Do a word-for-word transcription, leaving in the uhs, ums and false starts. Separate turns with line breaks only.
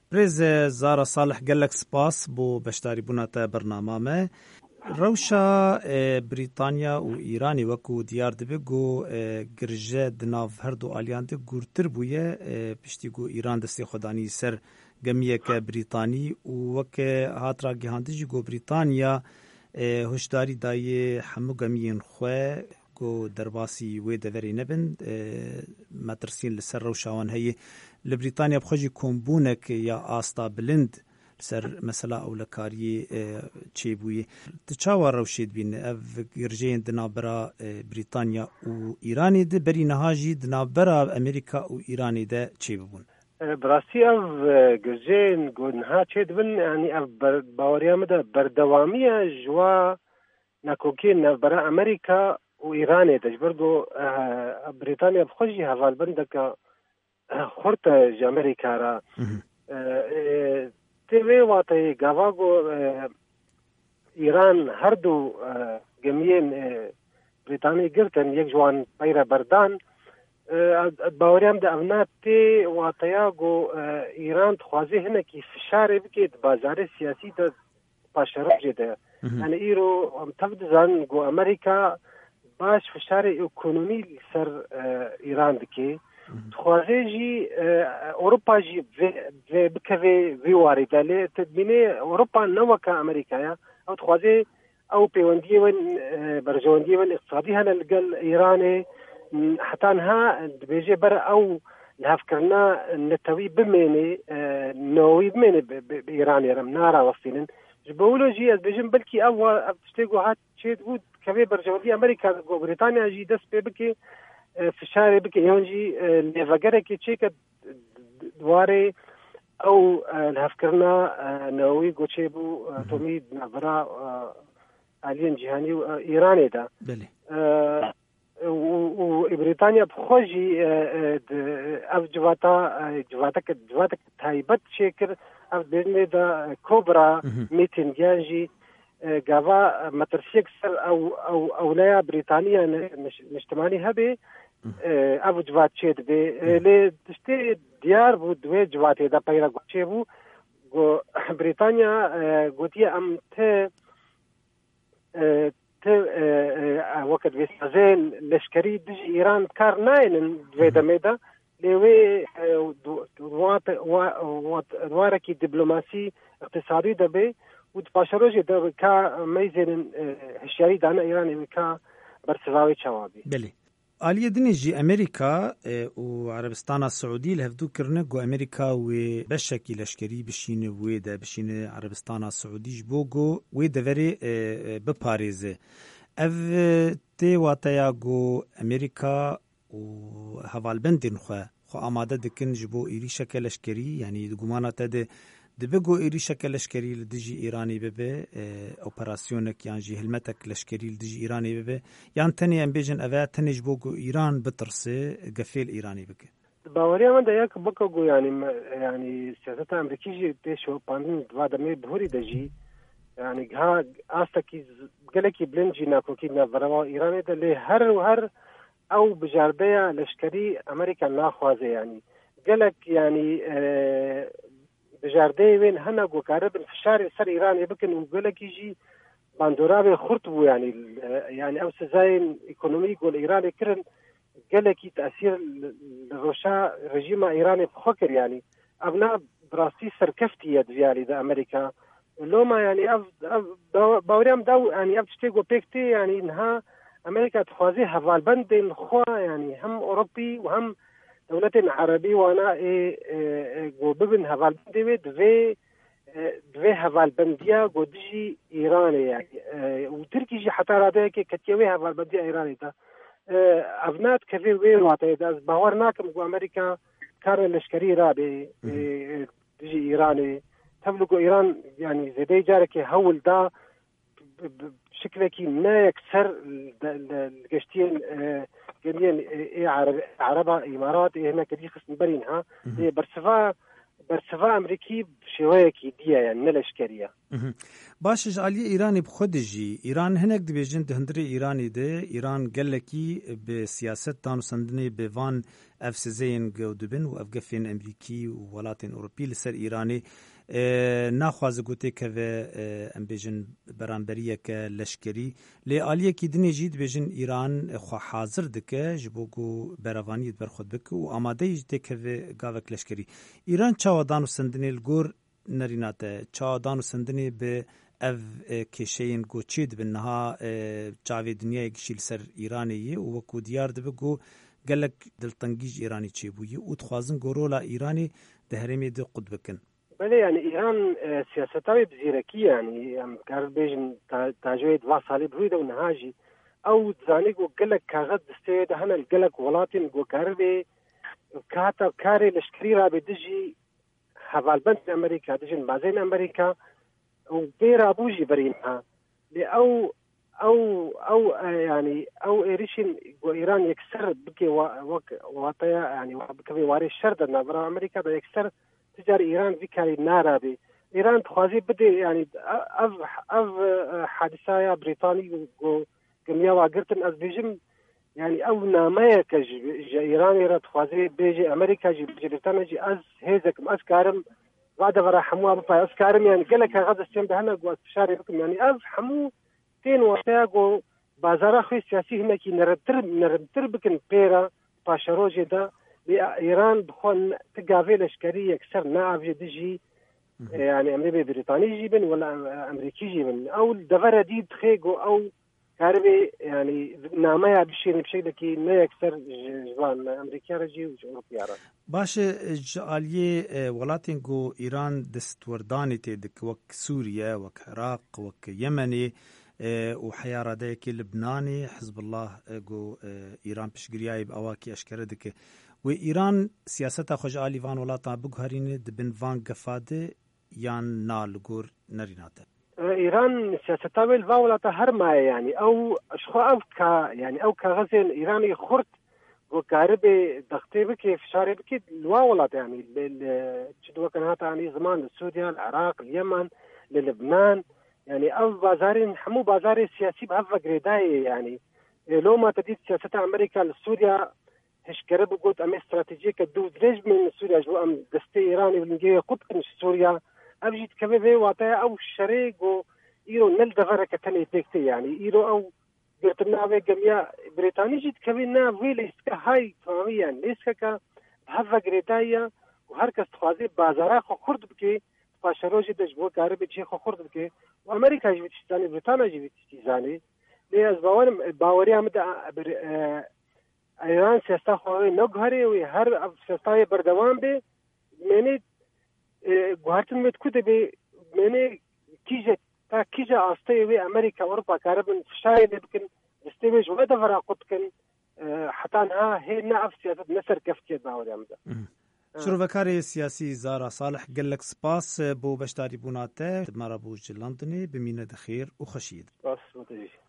برز زارا صالح قالك سباس بو بشتاري بوناتا برنامه ما روشا بريطانيا و إيراني وكو ديار دبيگو گرجه دناف هردو آلیان ده گورتر بویه پشتیگو ایران دستی خودانی سر گمیه که بریطانی و وک هاترا گهانده جی گو بریطانیا هشداری دایه همو گمیین خواه گو درباسی وی دوری نبن مترسین لسر روشاوان هی لبریطانیا بخوشی کمبونک یا آستا بلند سر مثلا اولکاری چی بوی تچاوا روشید بین اف گرجین دنابرا بریتانیا و ایرانی ده بری نهاجی دنابرا امریکا و ایرانی ده چی ببون
براستی اف گرجین گونها چی دبن یعنی اف باوریام ده بردوامی جوا نکوکی نبرا امریکا و ایرانی ده جبرگو بریتانیا بخوشی حوال بندک خورت امریکا را تیوی واته گاواگو ایران هر دو گمیین بریتانی گرتن یک جوان پیرا بردان باوریم ده امنات تی واته گو ایران تخوازی هنه کی فشار بکید بازار سیاسی ده پاشرف جده یعنی ایرو تفد زن گو امریکا باش فشار اکونومی سر ایران دکی تخوازی جی اوروپا جی و بکوی وی وارده لی تدبینه اوروپا نوکا امریکایا او تخوازی او پیوندی ون برجواندی ون اقتصادی هنه لگل ایرانه حتی انها بیجه بر او لحف کرنا نتوی بمینه نوی بمینه ایرانی رم نارا وستینن جبولو جی از بیجم بلکی او تشتیگو هات چید بود کوی برجواندی امریکا گو بریتانیا جی دست پی بکی فشار بك يونجي لفجرة كيتشيك دواري أو الهفكرنا نووي قوتشيبو توميد نبرا علين جهاني إيراني دا
بلي
وبريطانيا بخوجي أف جواتا جواتك جواتك تايبت شكر أف بيرني دا كوبرا ميتين جانجي قاوا مترسيك سر أو أو أولايا بريطانيا نجتماني هبي ابو جوات چید به له دشته دیار بود و جوات دا پیرا گوچه بو گو بریتانیا گوتی ام ته ته وقت وسازن لشکری دج ایران کار ناین و دمدا لوی دوات دواره کی دیپلماسی اقتصادی دبه و تفاشروج د کا میزن هشیاری دان ایران کا برسواوی چوابی
بله آلیه دنیجی امریکا و عربستان السعودی لهفدو کرنه گو امریکا و بشکی لشکری بشینه و ده بشینه عربستان السعودی جبوگو و ده وری بپاریزه اف تی واتیا گو امریکا و حوالبندین خواه خو آماده دکن جبو ایری شکل لشکری یعنی گمانه ده دبگو ایری شکل لشکری لدیجی ایرانی ببه اپراسیونک یعنی جی هلمتک لشکری لدیجی ایرانی ببه یعنی تنی ام بیجن اوه تنیج بوگو ایران بترسه گفیل ایرانی بکه
باوریا من دا یک بکو یعنی یعنی سیاست امریکی جی پیشو پاندن دوا دمی بهوری دجی یعنی ها آستا کی گلکی بلند جی ناکو کی نبروا ایرانی دا لی هر و هر او بجارده لشکری امریکا ناخوازه یعنی گلک یعنی بجارده وين هنا جو كارب فشار سر ايران يمكن نقول لك يجي باندورا خرطبو يعني يعني او سزاين ايكونومي قول ايران كرن قال لك تاثير الروشا رجيم ايراني بخكر يعني ابناء براسي سركفتي ديالي دا امريكا لو ما يعني اف باوريام داو يعني اف تشتيغو بيكتي يعني انها امريكا تخوازي هفال بند خوا يعني هم اوروبي وهم دولة عربي وانا ايه جو ببن هفال بندي دوي دوي هفال بنديا جو دجي ايراني يعني وتركي جي حتى راده كي كتيوي هفال بنديا ايراني تا ابنات كثير وين واطي دا باورناكم جو امريكا كار لشكري رابي دجي ايراني تبلغو ايران يعني زي جارك هول دا بشكل كي ما يكسر القشتين جميل إيه عرب عربة إمارات إيه هنا كذي خصم برينها إيه برسفا برسفا أمريكي بشوية كي ديا يعني نلاشكرية
باش جالی ایرانی بخود جی ایران هنک دبیجن دهندری ایرانی ده ایران گلکی به سیاست دانو سندنی به وان افسزین گودبن و افگفین امریکی و ولاتین اوروپی لسر ایرانی ناخواز گوته که و ام بیجن برانبریه که لشکری لی آلیه کی دنی جید بیجن ایران خوا حاضر دکه جبوگو بروانی برخود بک و آماده جده که و گاوک لشکری ایران چاو دانو سندنی لگور نریناته چا دانو سندنی به اف کشین گوچید بنها چاوی دنیای گشیل سر ایرانی و وکو دیار دبه گو گلک دلتنگیج ایرانی چی بویی و تخوازن گورولا ایرانی ده هرمی ده قد بکن.
بله يعني إيران سياستها بزيركية يعني أم كارل بيجن تاجويد واصالي برويدة ونهاجي أو تزاني جو قلك كاغد استيد هنا القلك ولاتين جو كاربي كاتا كاري لشكري رابي دجي حوالبنت أمريكا دجن بازين أمريكا وبيرا بوجي برينها لأو أو أو يعني أو إيريشين جو إيران يكسر بكي واطيا يعني بكي واري الشرد نابرا أمريكا دا يكسر تجار إيران ذكري نارابي إيران تخوازي بدي يعني أف أف حادثة بريطاني جو جميع واقرتن أز بيجم يعني أو نامية كج إيران يرى تخوازي بيجي أمريكا جي بيجي بريطانيا جي أز هيزك أز كارم بعد ورا حموها بفا أز كارم يعني قالك غدا استيم بهنا جو استشاري بكم يعني أز حمو تين وقتها جو بازار خوي سياسي هنا كي نرتر نرتر بكن بيرا باشروجي ده إيران بخون تقافي لشكري يكسر ناعف جدجي يعني أمريكي بريطاني جيبن ولا أمريكي جيبن أو الدفرة دي تخيقو أو كاربي يعني نامية بشير بشكل كي ما يكسر جوان أمريكا رجي وأوروبيا رجي
باش جالية ولاتين جو إيران دستورداني تدك وك سوريا وك عراق وك يمني وحيارة دايكي لبناني حزب الله جو إيران بشقرياي بأواكي أشكرا دك و ایران سیاست خوش آلی وان ولاتا بگهرینه دبن وان گفاده یان نالگور نریناته
ایران سیاست ویل وان ولاتا هر مای يعني او شخو او کا يعني او كغزل ايراني خرط وكاربي دغتي بكي فشاري بكي الوا ولاتا يعني تشدوا كان هاتا يعني زمان سوريا العراق اليمن للبنان يعني او بازارين حمو بازاري سياسي بهفا قريداي يعني لو ما تديد سياسة امريكا لسوريا هش قرب قلت أم استراتيجية دو درج من سوريا جو أم دستي إيراني بالنجية قد كنش سوريا أبجيت كبيبي واتايا أو الشريق و إيرو نل دفرة كتاني تيكتي يعني إيرو أو قرتنا في جميع بريطاني جيت كبيرنا ويل إسكا هاي فهميا يعني ليسكا كا بهفا قريتايا وهركس تخوازي بازارا خو خرد بكي فاشروجي دجبو كاربي جي خو خرد بكي وأمريكا جيت تشتاني بريطانيا جيت تشتاني ليه أزباوان باوريا مدى ایران سیاستا خواهی نگهری و هر سیاستای بردوام به منی گوهرتن میت کده به منی کیجه تا کیجه آسته و امریکا اروپا کاربن فشای بکن استیویج و دفرا قد کن حتی انها هی نعف سیاست نسر کفتید باوری امده
شروع بکاری سیاسی زارا صالح قلق سپاس بو بشتاری بوناته مرا بو جلندنی بمینه دخیر و خشید
باس متجی